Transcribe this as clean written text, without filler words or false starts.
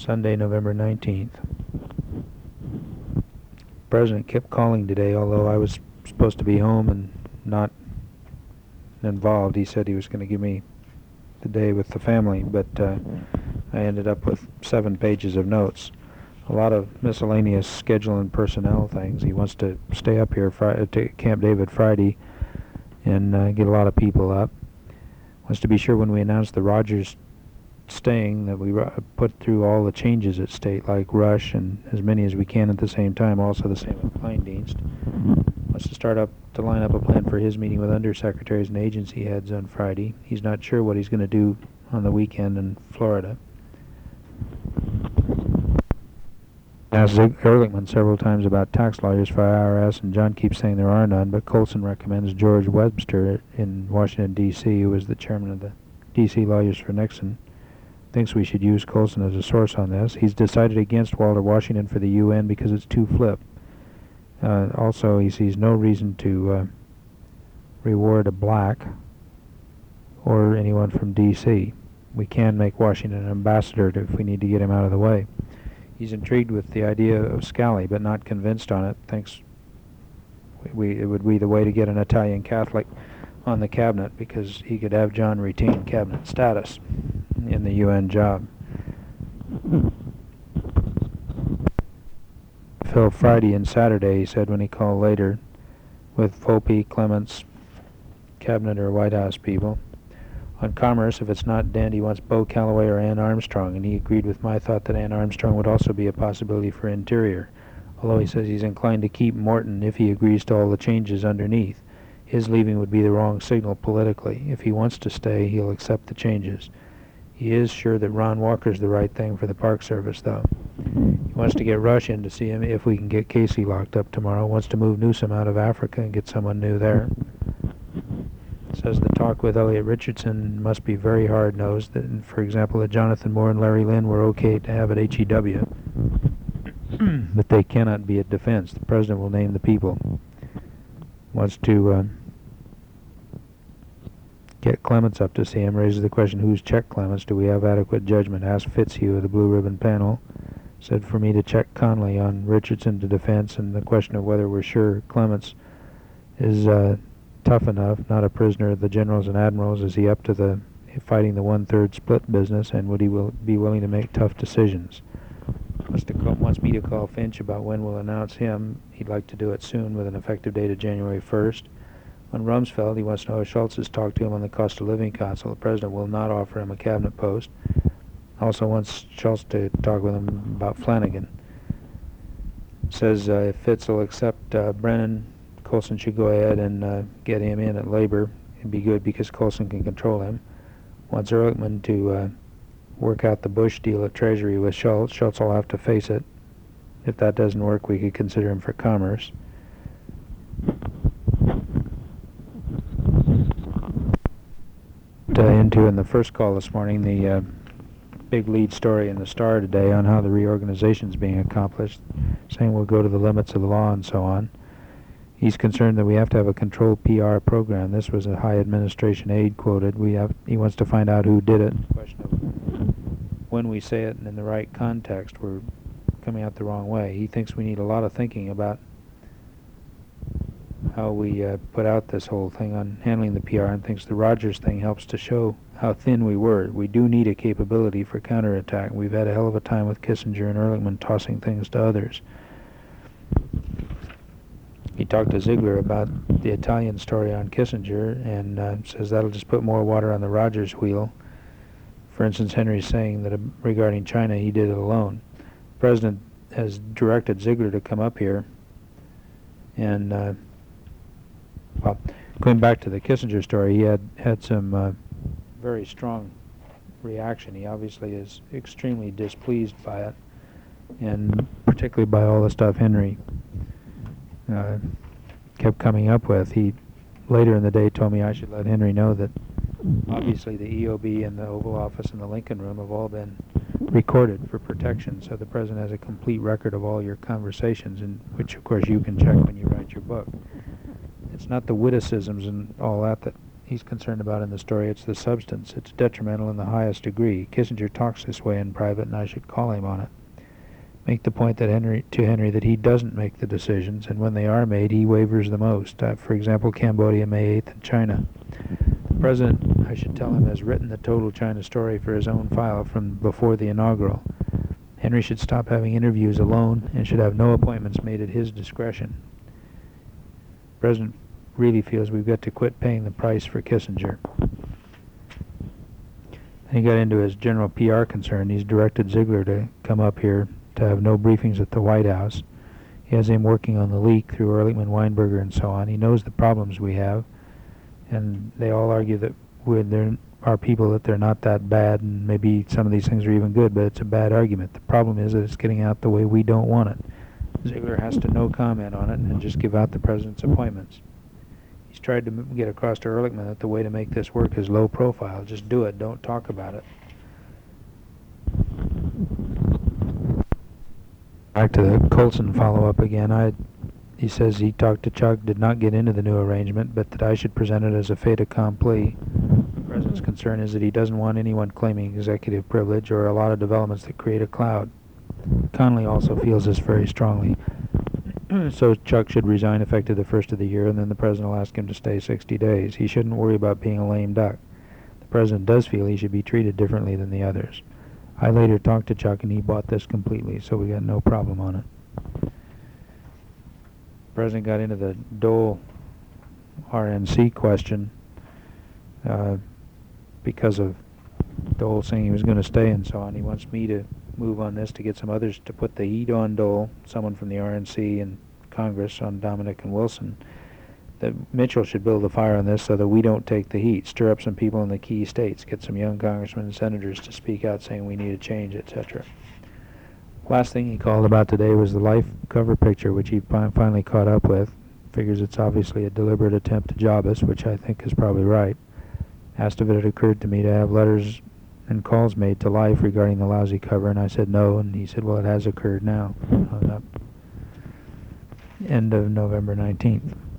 Sunday, November 19th. The President kept calling today, although I was supposed to be home and not involved. He said he was going to give me the day with the family, but I ended up with 7 pages of notes. A lot of miscellaneous schedule and personnel things. He wants to stay up here to Camp David Friday and get a lot of people up. Wants to be sure when we announce the Rogers staying that we put through all the changes at state, like rush and as many as we can at the same time. Also the same with Kleindienst. Wants to start up to line up a plan for his meeting with undersecretaries and agency heads on Friday. He's not sure what he's going to do on the weekend in Florida. Asked Ehrlichman several times about tax lawyers for IRS, and John keeps saying there are none, but Colson recommends George Webster in Washington, D.C., who was the chairman of the D.C. Lawyers for Nixon. Thinks we should use Colson as a source on this. He's decided against Walter Washington for the UN because it's too flip. Also, he sees no reason to reward a black or anyone from D.C. We can make Washington an ambassador if we need to get him out of the way. He's intrigued with the idea of Scali, but not convinced on it. Thinks it would be the way to get an Italian Catholic on the cabinet, because he could have John retain cabinet status in the UN job. Phil Friday and Saturday, he said when he called later, with Volpe, Clements, cabinet or White House people. On commerce, if it's not Dent, he wants Bo Calloway or Ann Armstrong, and he agreed with my thought that Ann Armstrong would also be a possibility for Interior, although he says he's inclined to keep Morton if he agrees to all the changes underneath. His leaving would be the wrong signal politically. If he wants to stay, he'll accept the changes. He is sure that Ron Walker's the right thing for the Park Service, though. He wants to get Rush in to see him if we can get Casey locked up tomorrow. Wants to move Newsom out of Africa and get someone new there. Says the talk with Elliot Richardson must be very hard-nosed, that, for example, that Jonathan Moore and Larry Lynn were okay to have at HEW, but they cannot be at defense. The president will name the people. Wants to get Clements up to see him, raises the question, who's checked Clements? Do we have adequate judgment? Asked Fitzhugh of the Blue Ribbon panel. Said for me to check Conley on Richardson to defense, and the question of whether we're sure Clements is tough enough, not a prisoner of the generals and admirals. Is he up to the fighting the one-third split business, and would he be willing to make tough decisions? Wants me to call Finch about when we'll announce him. He'd like to do it soon with an effective date of January 1st. On Rumsfeld, he wants to know if Schultz has talked to him on the cost of living council. The president will not offer him a cabinet post. Also wants Schultz to talk with him about Flanagan. Says if Fitz will accept Brennan, Colson should go ahead and get him in at labor. It'd be good because Colson can control him. Wants Ehrlichman to work out the Bush deal at Treasury with Schultz. Schultz will have to face it. If that doesn't work, we could consider him for commerce. Into in the first call this morning, the big lead story in the Star today on how the reorganization is being accomplished, saying we'll go to the limits of the law and so on. He's concerned that we have to have a controlled PR program. This was a high administration aide quoted. He wants to find out who did it. The question of when we say it and in the right context, we're coming out the wrong way. He thinks we need a lot of thinking about how we put out this whole thing on handling the PR, and thinks the Rogers thing helps to show how thin we were. We do need a capability for counterattack. We've had a hell of a time with Kissinger and Ehrlichman tossing things to others. He talked to Ziegler about the Italian story on Kissinger and says that'll just put more water on the Rogers wheel. For instance, Henry's saying that regarding China, he did it alone. The president has directed Ziegler to come up here and, well, going back to the Kissinger story, he had some very strong reaction. He obviously is extremely displeased by it, and particularly by all the stuff Henry kept coming up with. He later in the day told me I should let Henry know that obviously the EOB and the Oval Office and the Lincoln Room have all been recorded for protection, so the president has a complete record of all your conversations, and which of course you can check when you write your book. It's not the witticisms and all that he's concerned about in the story. It's the substance. It's detrimental in the highest degree. Kissinger talks this way in private, and I should call him on it. Make the point that Henry that he doesn't make the decisions, and when they are made, he wavers the most. For example, Cambodia, May 8th, and China. The president, I should tell him, has written the total China story for his own file from before the inaugural. Henry should stop having interviews alone and should have no appointments made at his discretion. The president really feels we've got to quit paying the price for Kissinger. Then he got into his general PR concern. He's directed Ziegler to come up here to have no briefings at the White House. He has him working on the leak through Ehrlichman, Weinberger, and so on. He knows the problems we have, and they all argue that there are people that they're not that bad, and maybe some of these things are even good, but it's a bad argument. The problem is that it's getting out the way we don't want it. Ziegler has to no comment on it and just give out the president's appointments. He's tried to get across to Ehrlichman that the way to make this work is low profile. Just do it. Don't talk about it. Back to the Colson follow-up again. He says he talked to Chuck, did not get into the new arrangement, but that I should present it as a fait accompli. The president's concern is that he doesn't want anyone claiming executive privilege or a lot of developments that create a cloud. Connally also feels this very strongly. So Chuck should resign effective the first of the year, and then the president will ask him to stay 60 days. He shouldn't worry about being a lame duck. The president does feel he should be treated differently than the others. I later talked to Chuck, and he bought this completely, so we got no problem on it. The president got into the Dole RNC question because of Dole saying he was going to stay and so on. He wants me to move on this to get some others to put the heat on Dole, someone from the RNC and Congress, on Dominic and Wilson. That Mitchell should build a fire on this so that we don't take the heat. Stir up some people in the key states. Get some young congressmen and senators to speak out saying we need a change, etc. Last thing he called about today was the Life cover picture, which he finally caught up with. Figures it's obviously a deliberate attempt to job us, which I think is probably right. Asked if it had occurred to me to have letters and calls made to Life regarding the lousy cover, and I said no, and he said, well, it has occurred now. End of November 19th.